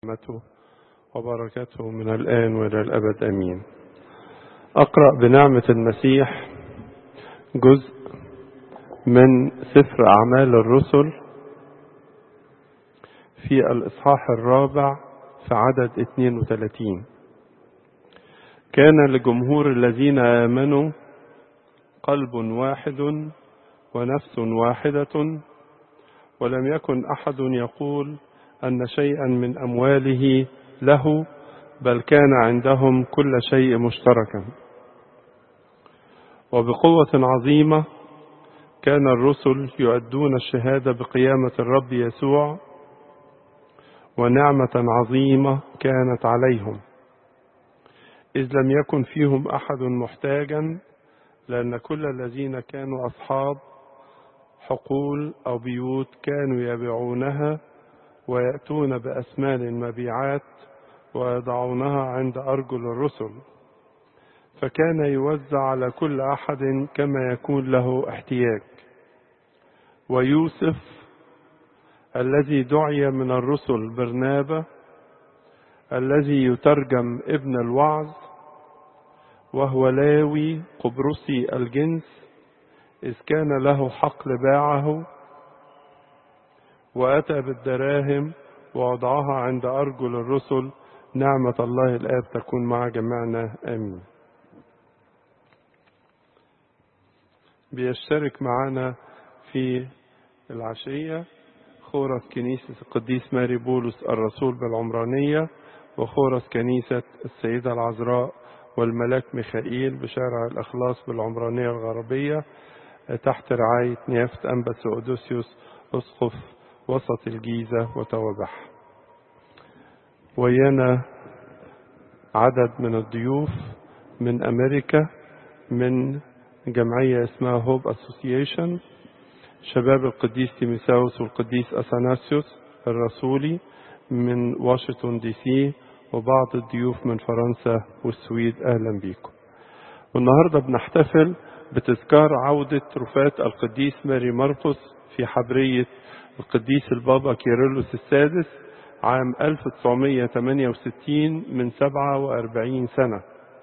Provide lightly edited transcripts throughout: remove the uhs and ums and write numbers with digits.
رحمته وبركاته من الآن وإلى الأبد أمين. أقرأ بنعمة المسيح جزء من سفر أعمال الرسل في الإصحاح الرابع في عدد 32. كان لجمهور الذين آمنوا قلب واحد ونفس واحدة، ولم يكن أحد يقول أن شيئا من أمواله له، بل كان عندهم كل شيء مشتركا. وبقوة عظيمة كان الرسل يؤدون الشهادة بقيامة الرب يسوع، ونعمة عظيمة كانت عليهم، إذ لم يكن فيهم أحد محتاجا، لأن كل الذين كانوا أصحاب حقول أو بيوت كانوا يبيعونها ويأتون بأثمان المبيعات ويضعونها عند أرجل الرسل، فكان يوزع على كل أحد كما يكون له احتياج. ويوسف الذي دعي من الرسل برنابا، الذي يترجم ابن الوعظ، وهو لاوي قبرصي الجنس، إذ كان له حقل باعه وأتى بالدراهم ووضعها عند أرجل الرسل. نعمة الله الآب تكون مع جميعنا آمين. بيشترك معنا في العشية خورس كنيسة القديس ماري بولس الرسول بالعمرانية، وخورس كنيسة السيدة العذراء والملاك ميخائيل بشارع الإخلاص بالعمرانية الغربية، تحت رعاية نيافة أنبا سؤدوسيوس أسقف وسط الجيزة وتوابح. ويانا عدد من الضيوف من أمريكا، من جمعية اسمها هوب أسوسيشن، شباب القديس تيموثاوس والقديس أثناسيوس الرسولي من واشنطن دي سي، وبعض الضيوف من فرنسا والسويد. أهلا بكم. والنهاردة بنحتفل بتذكار عودة رفات القديس ماري مرقس في حبرية القديس البابا كيرلس السادس عام 1968 من 47 سنة.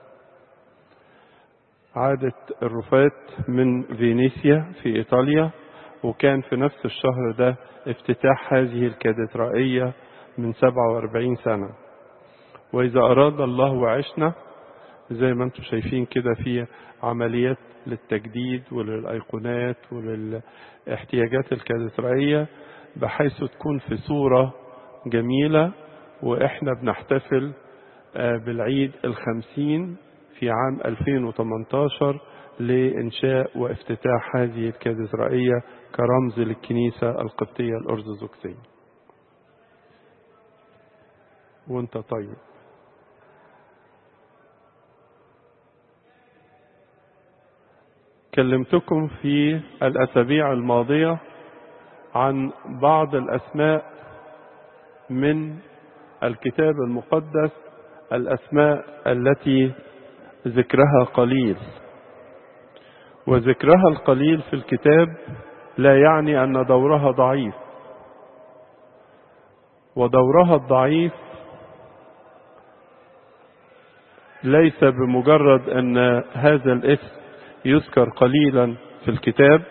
عادت الرفات من فينيسيا في إيطاليا، وكان في نفس الشهر ده افتتاح هذه الكاتدرائية من 47 سنة. وإذا أراد الله وعشنا، زي ما انتم شايفين كده، في عمليات للتجديد وللأيقونات وللاحتياجات الكاتدرائية بحيث تكون في صورة جميلة. وإحنا بنحتفل بالعيد 50 في عام 2018 لإنشاء وافتتاح هذه الكاتدرائية كرمز للكنيسة القبطية الأرثوذكسية. وانت طيب. كلمتكم في الأسابيع الماضية عن بعض الأسماء من الكتاب المقدس، الأسماء التي ذكرها قليل. وذكرها القليل في الكتاب لا يعني أن دورها ضعيف، ودورها الضعيف ليس بمجرد أن هذا الاسم يذكر قليلا في الكتاب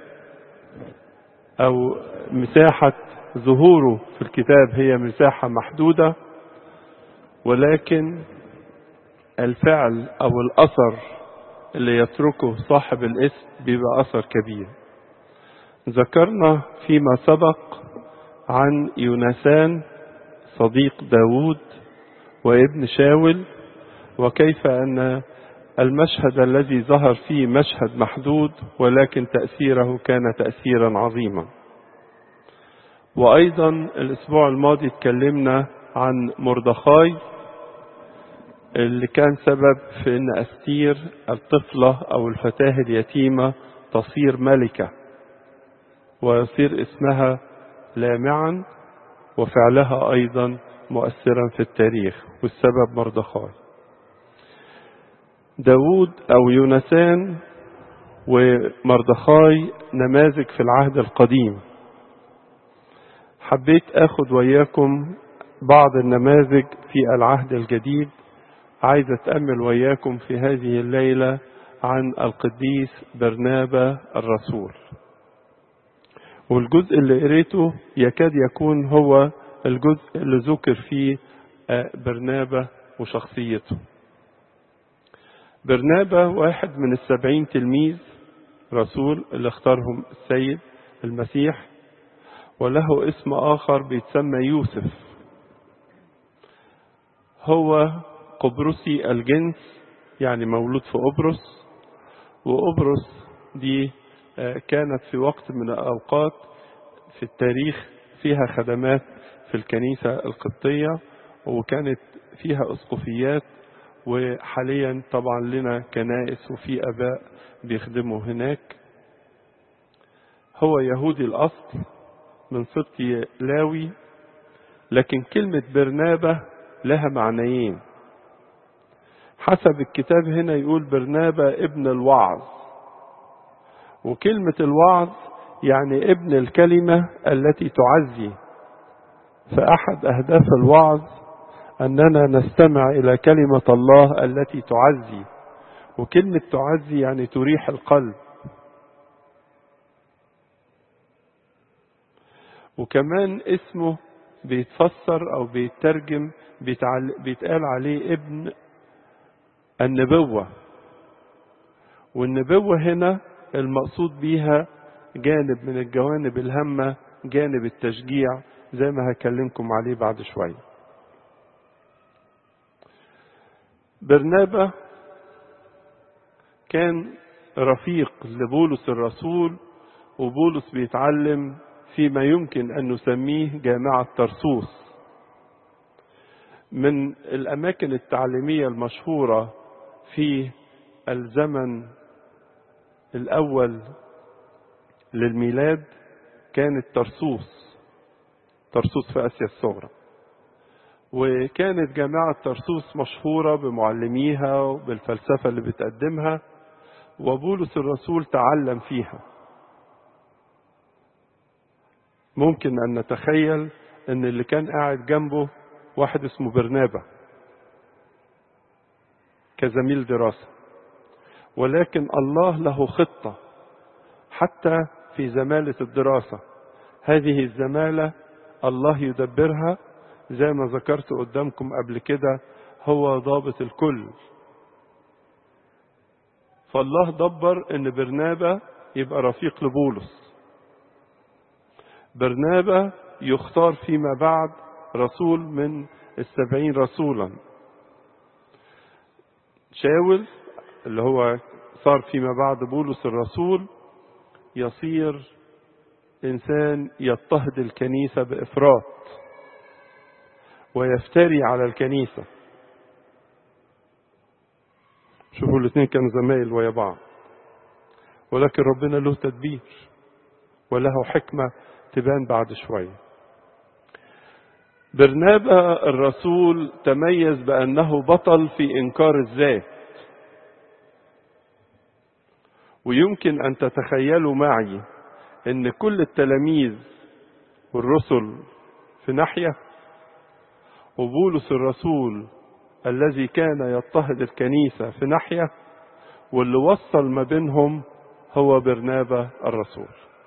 أو مساحة ظهوره في الكتاب هي مساحة محدودة، ولكن الفعل أو الأثر اللي يتركه صاحب الاسم بيبقى أثر كبير. ذكرنا فيما سبق عن يونسان صديق داود وابن شاول، وكيف أن المشهد الذي ظهر فيه مشهد محدود، ولكن تأثيره كان تأثيرا عظيما. وأيضا الأسبوع الماضي اتكلمنا عن مردخاي اللي كان سبب في أن أستير الطفلة أو الفتاة اليتيمة تصير ملكة ويصير اسمها لامعا، وفعلها أيضا مؤثرا في التاريخ، والسبب مردخاي. داود أو يونسان ومردخاي نماذج في العهد القديم. حبيت أخذ وياكم بعض النماذج في العهد الجديد. عايز أتأمل وياكم في هذه الليلة عن القديس برنابا الرسول، والجزء اللي قريته يكاد يكون هو الجزء اللي ذكر فيه برنابا وشخصيته. برنابا واحد من 70 تلميذ رسول اللي اختارهم السيد المسيح، وله اسم آخر بيتسمى يوسف. هو قبرصي الجنس، يعني مولود في قبرص، وقبرص دي كانت في وقت من الأوقات في التاريخ فيها خدمات في الكنيسة القبطية، وكانت فيها أسقفيات، وحاليا طبعا لنا كنائس وفي أباء بيخدموا هناك. هو يهودي الأصل من سبط لاوي، لكن كلمة برنابا لها معنيين. حسب الكتاب هنا يقول برنابا ابن الوعظ، وكلمة الوعظ يعني ابن الكلمة التي تعزي. فأحد أهداف الوعظ أننا نستمع إلى كلمة الله التي تعزي، وكلمة تعزي يعني تريح القلب. وكمان اسمه بيتفسر أو بيترجم بيتقال عليه ابن النبوة، والنبوة هنا المقصود بيها جانب من الجوانب الهامة، جانب التشجيع، زي ما هكلمكم عليه بعد شوية. برنابا كان رفيق لبولس الرسول، وبولس بيتعلم فيما يمكن أن نسميه جامعة طرسوس، من الأماكن التعليمية المشهورة في الزمن الأول للميلاد. كانت طرسوس في آسيا الصغرى، وكانت جامعة طرسوس مشهورة بمعلميها وبالفلسفة اللي بتقدمها، وبولس الرسول تعلم فيها. ممكن أن نتخيل أن اللي كان قاعد جنبه واحد اسمه برنابا كزميل دراسة، ولكن الله له خطة حتى في زمالة الدراسة. هذه الزمالة الله يدبرها، زي ما ذكرت قدامكم قبل كده، هو ضابط الكل. فالله دبر ان برنابا يبقى رفيق لبولس. برنابا يختار فيما بعد رسول من 70 رسولا. شاول اللي هو صار فيما بعد بولس الرسول يصير إنسان يضطهد الكنيسة بإفراط ويفتري على الكنيسة. شوفوا الاثنين كانوا زمايل ويا بعض، ولكن ربنا له تدبير وله حكمة تبان بعد شوية. برنابا الرسول تميز بأنه بطل في إنكار الذات، ويمكن أن تتخيلوا معي أن كل التلاميذ والرسل في ناحية، وبولس الرسول الذي كان يضطهد الكنيسة في ناحية، واللي وصل ما بينهم هو برنابا الرسول.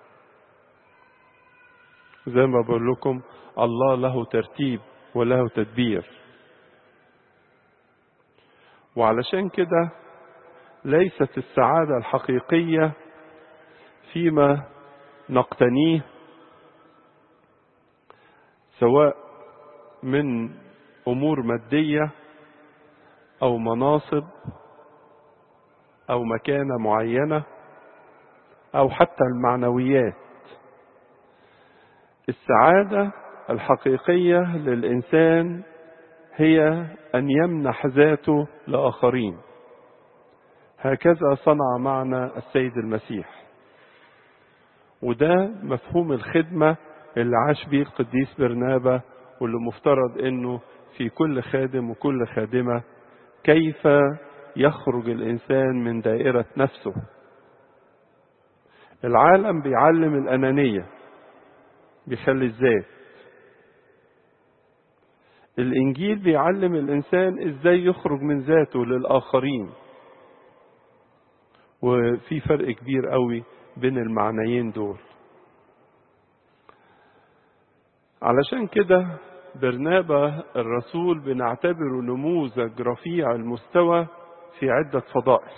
زي ما بقول لكم الله له ترتيب وله تدبير. وعلشان كده ليست السعادة الحقيقية فيما نقتنيه سواء من أمور مادية أو مناصب أو مكانة معينة أو حتى المعنويات. السعادة الحقيقية للإنسان هي أن يمنح ذاته لآخرين. هكذا صنع معنا السيد المسيح، وده مفهوم الخدمة اللي عاش به القديس برنابا، واللي مفترض انه في كل خادم وكل خادمة كيف يخرج الإنسان من دائرة نفسه. العالم بيعلم الأنانية، بيخلي الذات، الإنجيل بيعلم الإنسان إزاي يخرج من ذاته للآخرين، وفي فرق كبير قوي بين المعنيين دول. علشان كده برنابا الرسول بنعتبره نموذج رفيع المستوى في عدة فضائل،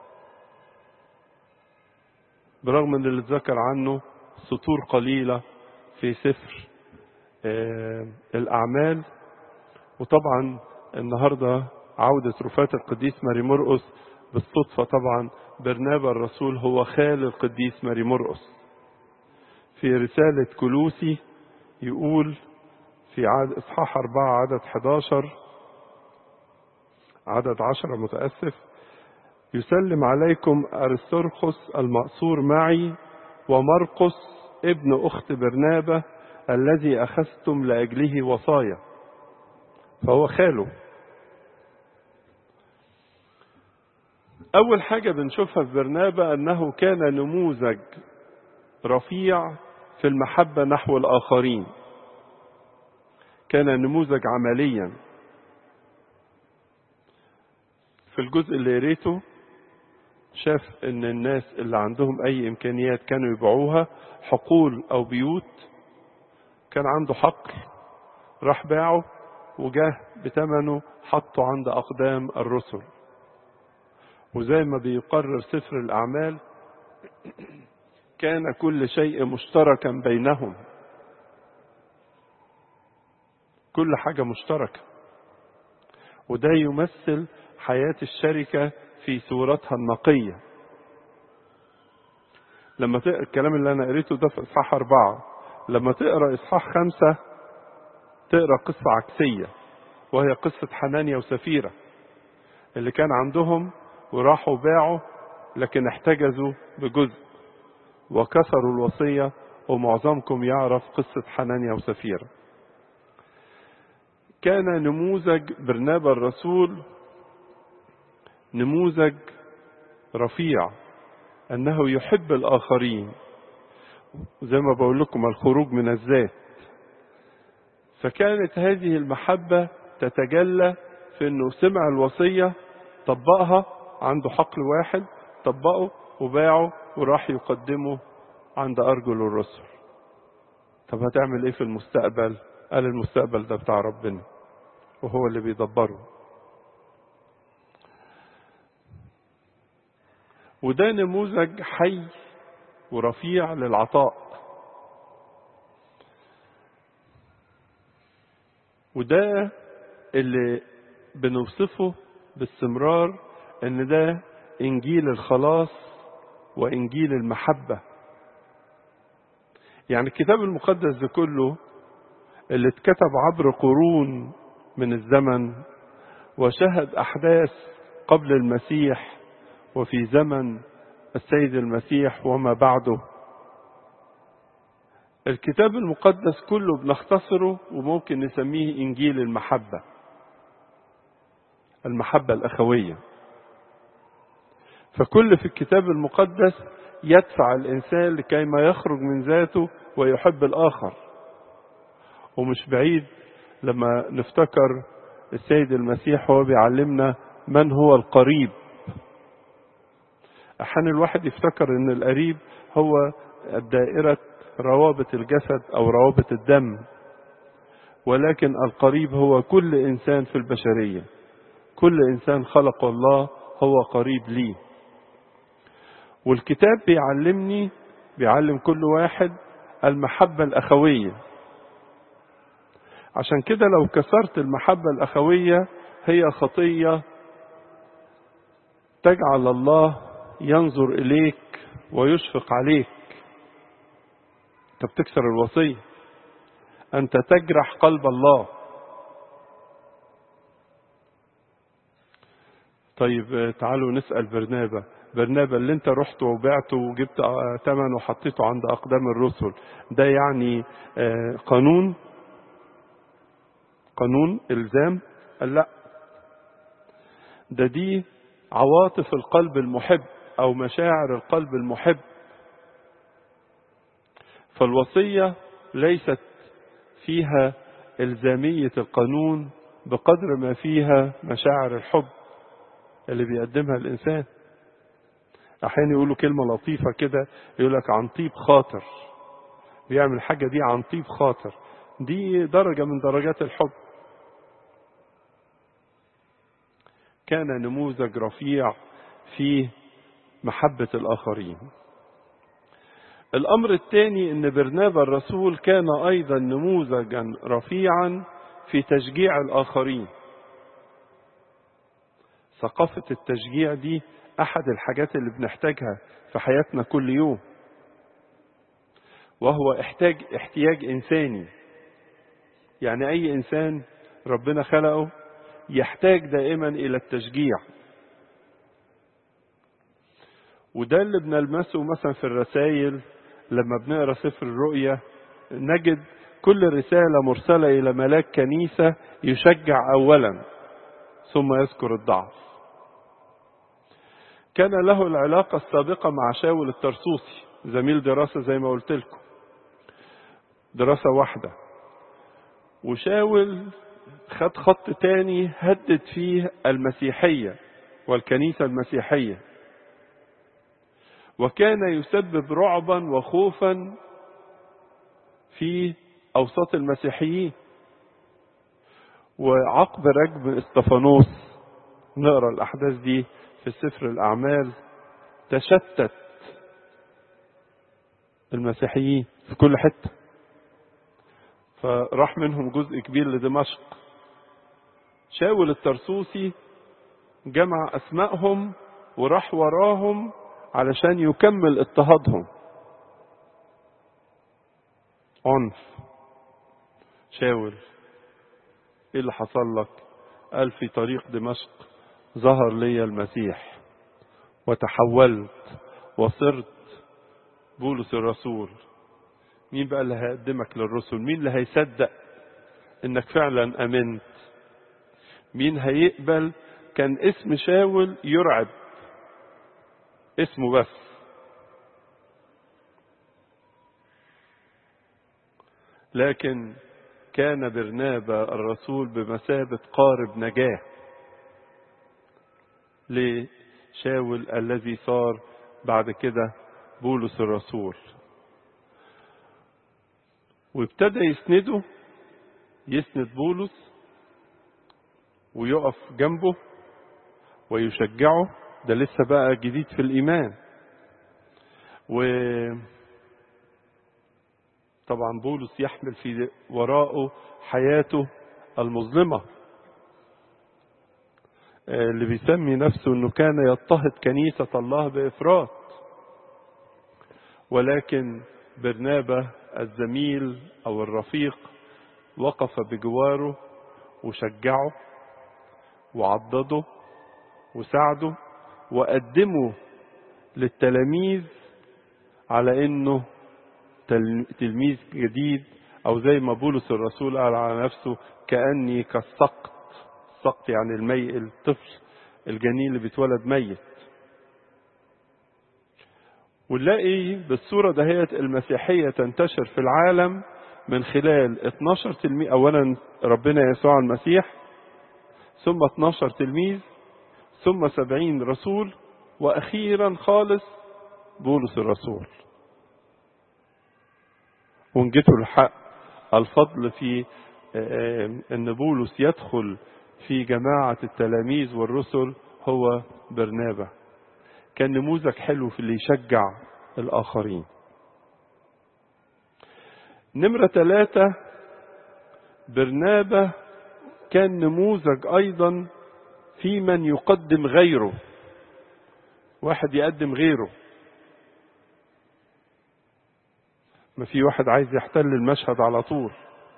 برغم ان اللي اتذكر عنه سطور قليلة في سفر الأعمال. وطبعا النهاردة عودة رفات القديس ماري مرقس بالصدفة، طبعا برنابا الرسول هو خال القديس ماري مرقس. في رسالة كولوسي يقول في إصحاح 4 عدد 10 متأسف: يسلم عليكم أرسترخس المأسور معي ومرقس ابن أخت برنابا الذي أخذتم لأجله وصايا. فهو خاله. أول حاجة بنشوفها في برنابا أنه كان نموذج رفيع في المحبة نحو الآخرين، كان نموذج عمليا. في الجزء اللي قريته شاف ان الناس اللي عندهم اي امكانيات كانوا يبيعوها، حقول او بيوت. كان عنده حقل راح باعه وجاه بثمنه حطه عند اقدام الرسل. وزي ما بيقرر سفر الاعمال كان كل شيء مشتركا بينهم، كل حاجة مشتركة. وده يمثل حياة الشركة في صورتها النقية. لما تقرأ الكلام اللي أنا قريته ده في إصحاح 4، لما تقرأ إصحاح 5 تقرأ قصة عكسية، وهي قصة حنانيا وسفيرة اللي كان عندهم وراحوا باعوا، لكن احتجزوا بجزء وكسروا الوصية. ومعظمكم يعرف قصة حنانيا وسفيرة. كان نموذج برنابا الرسول نموذج رفيع، أنه يحب الآخرين، زي ما بقول لكم الخروج من الذات. فكانت هذه المحبة تتجلى في أنه سمع الوصية طبقها، عنده حقل واحد طبقه وباعه وراح يقدمه عند أرجل الرسل. طب هتعمل إيه في المستقبل؟ قال المستقبل ده بتاع ربنا وهو اللي بيدبره. وده نموذج حي ورفيع للعطاء. وده اللي بنوصفه باستمرار ان ده انجيل الخلاص وانجيل المحبة. يعني الكتاب المقدس ده كله اللي اتكتب عبر قرون من الزمن وشهد احداث قبل المسيح وفي زمن السيد المسيح وما بعده. الكتاب المقدس كله بنختصره وممكن نسميه إنجيل المحبة، المحبة الأخوية. فكل في الكتاب المقدس يدفع الإنسان لكيما يخرج من ذاته ويحب الآخر. ومش بعيد لما نفتكر السيد المسيح وهو بيعلمنا من هو القريب. أحيانا الواحد يفتكر ان القريب هو الدائرة روابط الجسد او روابط الدم، ولكن القريب هو كل انسان في البشرية. كل انسان خلق الله هو قريب ليه. والكتاب بيعلم كل واحد المحبة الأخوية. عشان كده لو كسرت المحبة الأخوية هي خطية تجعل الله ينظر إليك ويشفق عليك. انت بتكسر الوصية، انت تجرح قلب الله. طيب تعالوا نسأل برنابا اللي انت رحت وبعته وجبت ثمن وحطيته عند أقدام الرسل، ده يعني قانون إلزام؟ قال لا، دي عواطف القلب المحب أو مشاعر القلب المحب. فالوصية ليست فيها إلزامية القانون بقدر ما فيها مشاعر الحب اللي بيقدمها الإنسان. أحيانا يقولوا كلمة لطيفة كده، يقولك عن طيب خاطر، بيعمل الحاجة دي عن طيب خاطر. دي درجة من درجات الحب. كان نموذج رفيع في محبة الآخرين. الأمر الثاني أن برنابا الرسول كان أيضا نموذجا رفيعا في تشجيع الآخرين. ثقافة التشجيع دي أحد الحاجات اللي بنحتاجها في حياتنا كل يوم، وهو احتياج إنساني. يعني أي إنسان ربنا خلقه يحتاج دائما إلى التشجيع، وده اللي بنلمسه مثلا في الرسائل. لما بنقرأ سفر الرؤيا نجد كل رسالة مرسلة إلى ملاك كنيسة يشجع أولا ثم يذكر الضعف. كان له العلاقة السابقة مع شاول الترسوسي، زميل دراسة زي ما قلت لكم، دراسة واحدة. وشاول خد خط تاني هدد فيه المسيحية والكنيسة المسيحية، وكان يسبب رعبا وخوفا في أوساط المسيحيين. وعقب رجم استفانوس، نقرأ الأحداث دي في سفر الأعمال، تشتت المسيحيين في كل حتة، فراح منهم جزء كبير لدمشق. شاول الترسوسي جمع أسمائهم وراح وراهم علشان يكمل اضطهادهم. عنف. شاول، ايه اللي حصل لك؟ قال في طريق دمشق ظهر لي المسيح وتحولت وصرت بولس الرسول. مين بقى اللي هيقدمك للرسل؟ مين اللي هيصدق انك فعلا امنت؟ مين هيقبل؟ كان اسم شاول يرعب، اسمه بس. لكن كان برنابا الرسول بمثابة قارب نجاة لشاول الذي صار بعد كده بولس الرسول. وابتدى يسند بولس ويقف جنبه ويشجعه. ده لسه بقى جديد في الإيمان. وطبعا بولس يحمل في وراءه حياته المظلمة، اللي بيسمي نفسه أنه كان يضطهد كنيسة الله بإفراط. ولكن برنابا الزميل أو الرفيق وقف بجواره وشجعه وعضده وساعده وقدمه للتلاميذ على انه تلميذ جديد، او زي ما بولس الرسول قال على نفسه كأني كالسقط. السقط يعني الطفل الجنين اللي بيتولد ميت. ونلاقي بالصورة دهيت المسيحية تنتشر في العالم من خلال 12 تلميذ. اولا ربنا يسوع المسيح، ثم 12 تلميذ، ثم 70 رسول، واخيرا خالص بولس الرسول. ونجته الحق الفضل في ان بولس يدخل في جماعة التلاميذ والرسل هو برنابا. كان نموذج حلو في اللي يشجع الآخرين. نمرة 3، برنابا كان نموذج أيضا في من يقدم غيره. واحد يقدم غيره. ما في واحد عايز يحتل المشهد على طول،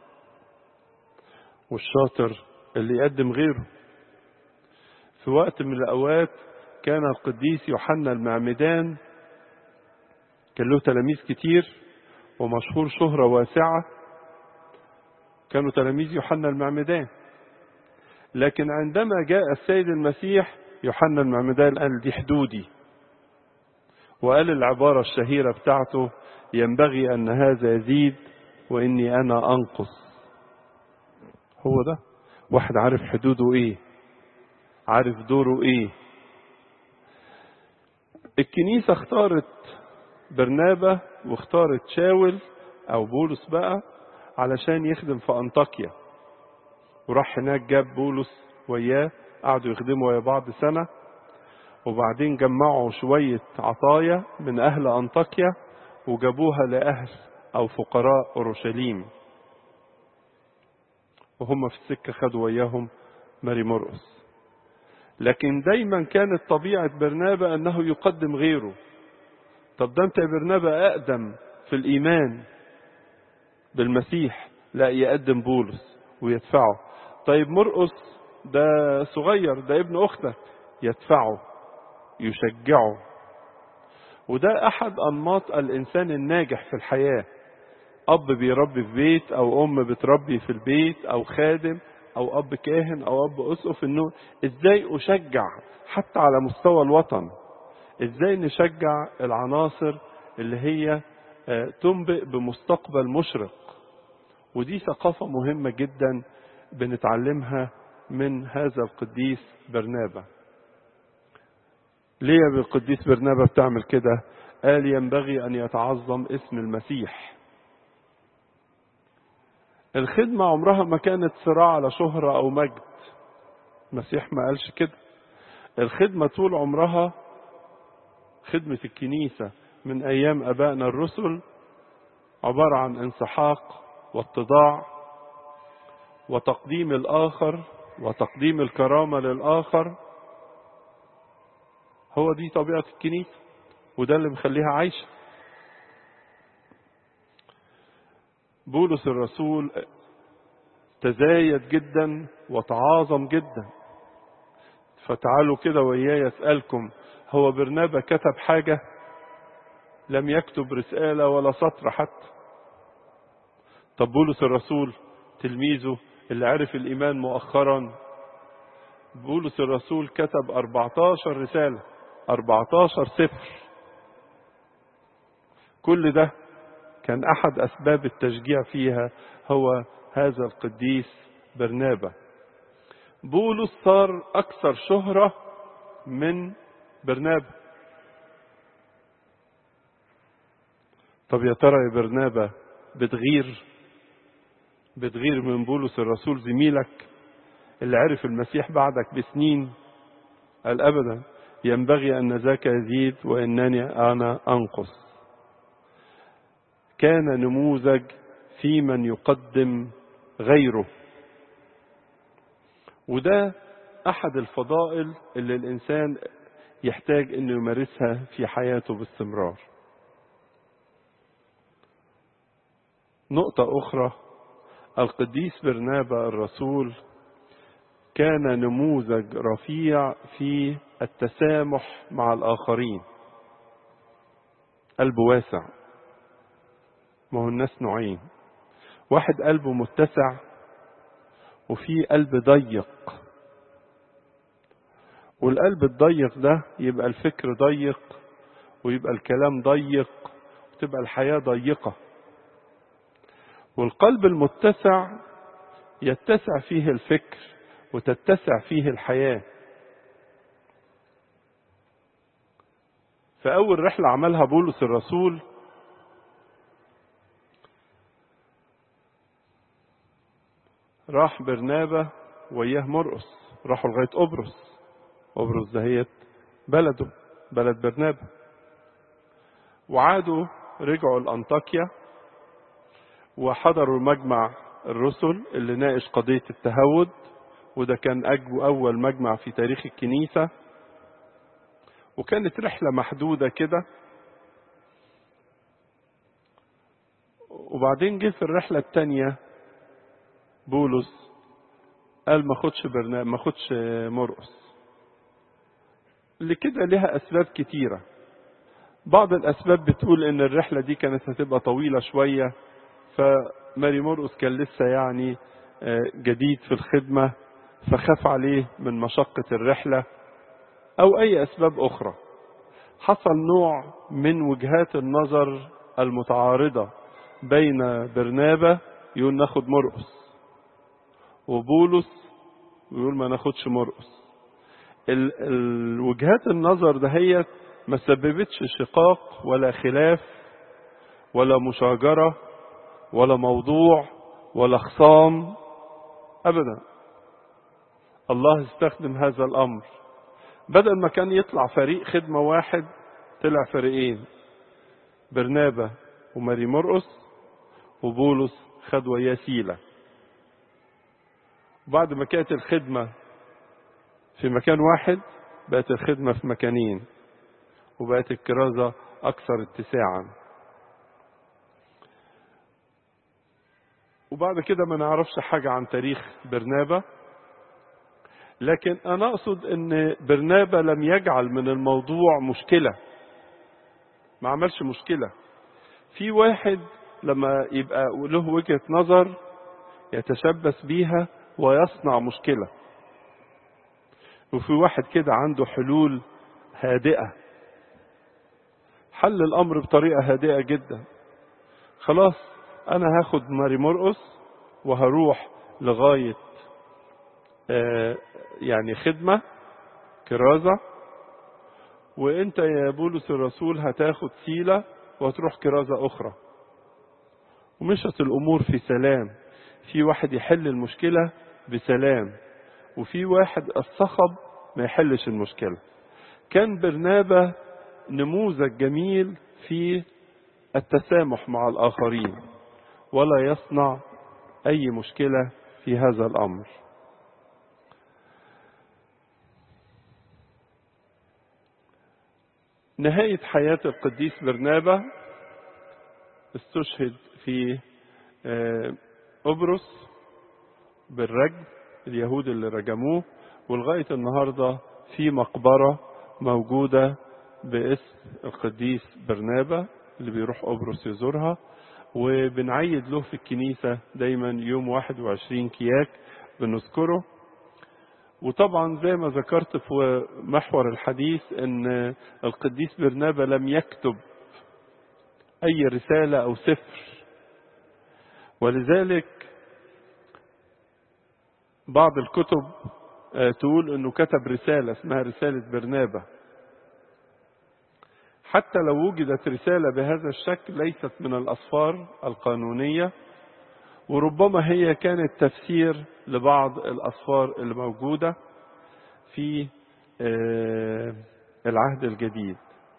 والشاطر اللي يقدم غيره. في وقت من الأوقات كان القديس يوحنا المعمدان كان له تلاميذ كتير ومشهور شهرة واسعة، كانوا تلاميذ يوحنا المعمدان. لكن عندما جاء السيد المسيح، يوحنا المعمدان قال دي حدودي، وقال العبارة الشهيرة بتاعته: ينبغي أن هذا يزيد وإني أنا أنقص. هو ده واحد عارف حدوده ايه، عارف دوره ايه. الكنيسة اختارت برنابا واختارت شاول او بولس بقى علشان يخدم في انطاكيا، وراح هناك جاب بولس وياه، قعدوا يخدموا ويا بعض سنة، وبعدين جمعوا شوية عطايا من اهل انطاكيا وجابوها لأهل أو فقراء أورشليم، وهم في السكة خدوا وياهم ماري مرقس. لكن دايما كانت طبيعة برنابا أنه يقدم غيره. طب ده أنت يا برنابا أقدم في الإيمان بالمسيح، لا يقدم بولس ويدفعه. طيب مرقس ده صغير، ده ابن أختك، يدفعه يشجعه. وده أحد أنماط الإنسان الناجح في الحياة. أب بيربي في بيت، أو أم بتربي في البيت، أو خادم، أو أب كاهن، أو أب أسقف، إنه إزاي أشجع حتى على مستوى الوطن، إزاي نشجع العناصر اللي هي تنبئ بمستقبل مشرق. ودي ثقافة مهمة جدا بنتعلمها من هذا القديس برنابا. ليه القديس برنابا بتعمل كده؟ قال ينبغي أن يتعظم اسم المسيح. الخدمة عمرها ما كانت صراع على شهرة أو مجد. المسيح ما قالش كده. الخدمة طول عمرها، خدمة الكنيسة من أيام أبائنا الرسل، عبارة عن انسحاق واتضاع وتقديم الآخر وتقديم الكرامة للآخر. هو دي طبيعة الكنيسة، وده اللي مخليها عايشة. بولس الرسول تزايد جدا وتعاظم جدا. فتعالوا كده وياي أسألكم، هو برنابا كتب حاجة؟ لم يكتب رسالة ولا سطر حتى. طب بولس الرسول تلميذه اللي عرف الإيمان مؤخرا، بولس الرسول كتب 14 رسالة، 14 سفر. كل ده كان أحد أسباب التشجيع فيها هو هذا القديس برنابا. بولس صار أكثر شهرة من برنابا. طب يا ترى يا برنابا بتغير من بولس الرسول زميلك اللي عرف المسيح بعدك بسنين؟ قال أبدا، ينبغي أن ذاك يزيد وإنني أنا أنقص. كان نموذج في من يقدم غيره. وده أحد الفضائل اللي الإنسان يحتاج أنه يمارسها في حياته باستمرار. نقطة أخرى، القديس برنابا الرسول كان نموذج رفيع في التسامح مع الآخرين. قلبه واسع. ما هو الناس نوعين، واحد قلبه متسع وفي قلب ضيق. والقلب الضيق ده يبقى الفكر ضيق، ويبقى الكلام ضيق، وتبقى الحياة ضيقة. والقلب المتسع يتسع فيه الفكر وتتسع فيه الحياة. فأول رحلة عملها بولس الرسول راح برنابا وياه مرقس، راحوا لغاية قبرص. قبرص دهيت بلده، بلد برنابا. وعادوا رجعوا لأنطاكيا وحضروا مجمع الرسل اللي ناقش قضية التهود، وده كان أول مجمع في تاريخ الكنيسة. وكانت رحلة محدودة كده. وبعدين جه في الرحلة التانية بولس قال ما خدش مرقس. لكده لها أسباب كتيرة. بعض الأسباب بتقول إن الرحلة دي كانت هتبقى طويلة شوية، فماري مرقس كان لسه يعني جديد في الخدمة، فخاف عليه من مشقة الرحلة، أو أي أسباب أخرى. حصل نوع من وجهات النظر المتعارضة بين برنابا يقول ناخد مرقس، وبولس بيقول ما ناخدش مرقس. الوجهات النظر دهيت ما سببتش شقاق ولا خلاف ولا مشاجرة ولا موضوع ولا خصام أبدا. الله استخدم هذا الأمر، بدل ما كان يطلع فريق خدمة واحد طلع فريقين، برنابا وماري مرقس، وبولس خد وياه سيلة. وبعد ما كانت الخدمة في مكان واحد بقت الخدمة في مكانين، وبقت الكرازة أكثر اتساعا. وبعد كده ما نعرفش حاجة عن تاريخ برنابا، لكن أنا أقصد أن برنابا لم يجعل من الموضوع مشكلة، ما عملش مشكلة. في واحد لما يبقى له وجهة نظر يتشبث بيها ويصنع مشكلة، وفي واحد كده عنده حلول هادئة، حل الأمر بطريقة هادئة جدا. خلاص أنا هاخد ماري مرقس وهروح لغاية يعني خدمة كرازة، وانت يا بولس الرسول هتاخد سيلة وتروح كرازة أخرى، ومشت الأمور في سلام. في واحد يحل المشكلة بسلام، وفي واحد الصخب ما يحلش المشكلة. كان برنابا نموذج جميل في التسامح مع الآخرين ولا يصنع أي مشكلة في هذا الأمر. نهاية حياة القديس برنابا استشهد في قبرص بالرجم، اليهود اللي رجموه، ولغاية النهاردة في مقبرة موجودة باسم القديس برنابا اللي بيروح قبرص يزورها، وبنعيد له في الكنيسة دايما يوم 21 كياك بنذكره. وطبعا زي ما ذكرت في محور الحديث ان القديس برنابا لم يكتب اي رسالة او سفر، ولذلك بعض الكتب تقول انه كتب رسالة اسمها رسالة برنابا. حتى لو وجدت رسالة بهذا الشكل ليست من الأسفار القانونية، وربما هي كانت تفسير لبعض الأسفار اللي موجودة في العهد الجديد.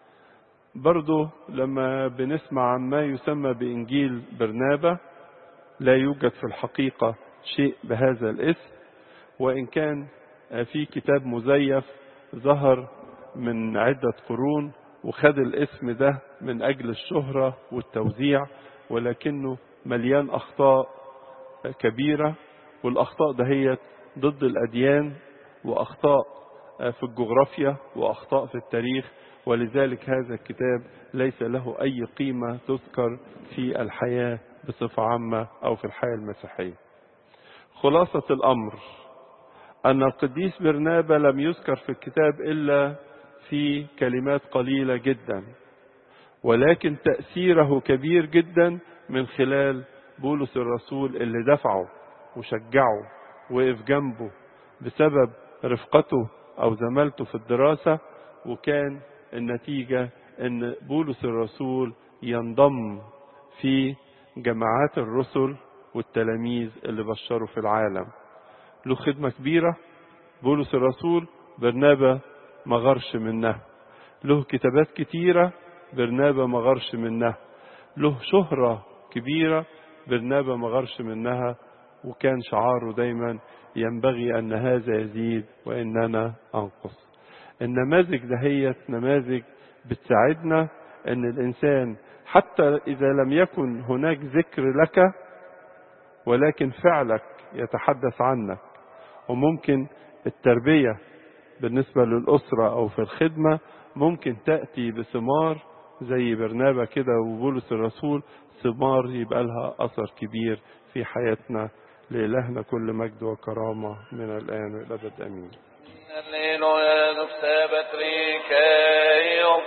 برضو لما بنسمع عن ما يسمى بإنجيل برنابا لا يوجد في الحقيقة شيء بهذا الاسم، وإن كان في كتاب مزيف ظهر من عدة قرون وخد الاسم ده من أجل الشهرة والتوزيع، ولكنه مليان أخطاء كبيرة، والأخطاء دهيت ضد الأديان وأخطاء في الجغرافيا وأخطاء في التاريخ، ولذلك هذا الكتاب ليس له أي قيمة تذكر في الحياة بصفة عامة أو في الحياة المسيحية. خلاصة الأمر أن القديس برنابا لم يذكر في الكتاب إلا في كلمات قليلة جدا، ولكن تأثيره كبير جدا من خلال بولس الرسول اللي دفعه وشجعه وقف جنبه بسبب رفقته أو زمالته في الدراسة، وكان النتيجة أن بولس الرسول ينضم في جماعات الرسل والتلاميذ اللي بشروا في العالم. له خدمة كبيرة بولس الرسول، برنابا ما غرش منها. له كتابات كتيرة، برنابا ما غرش منها. له شهرة كبيرة، برنابا ما غرش منها. وكان شعاره دايما ينبغي أن هذا يزيد وإننا أنقص. النماذج دهيت نماذج بتساعدنا أن الإنسان حتى إذا لم يكن هناك ذكر لك ولكن فعلك يتحدث عنك. وممكن التربية بالنسبة للأسرة أو في الخدمة ممكن تأتي بثمار زي برنابا كده وبولس الرسول، ثمار يبقى لها أثر كبير في حياتنا. لإلهنا كل مجد وكرامة من الآن والأبد آمين.